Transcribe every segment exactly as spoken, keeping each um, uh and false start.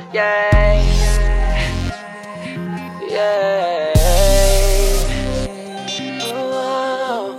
Yeah, yeah. Oh,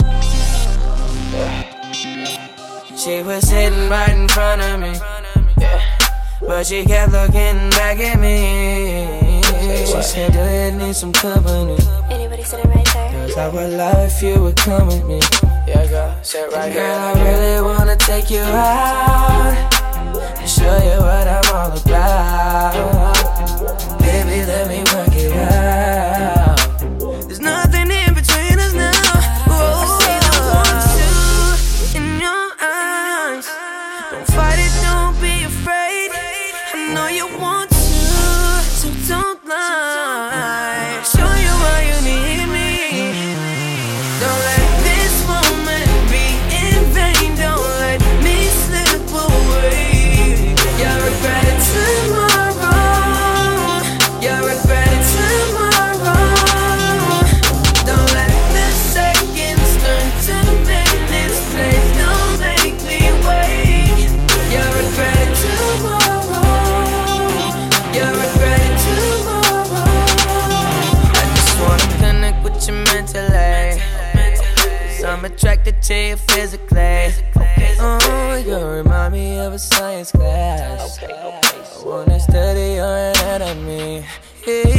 yeah. She was sitting right in front of me, yeah, but she kept looking back at me. She said, do you need some company? Anybody sitting right there? Cause I would love if you would come with me. Yeah, girl, sit right here. Girl, I really wanna take you out and show you what I'm all about. Baby, let me work it out. There's nothing in between us now. Oh, I want you in your eyes. Don't fight it, don't be afraid. I know you want to, so don't lie. Show you why you need me. Don't let this moment be in vain. Don't let me slip away. You'll regret it tomorrow. You'll regret it tomorrow. Don't let the seconds turn to minutes. Please don't make me wait. You'll regret it tomorrow. You'll regret it tomorrow. I just wanna connect with you mentally. Cause I'm attracted to you physically. Oh, you remind me of a science class. I wanna study your anatomy.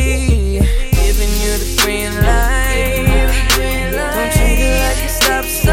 Hey, giving you the green light. Don't treat it like a stop sign.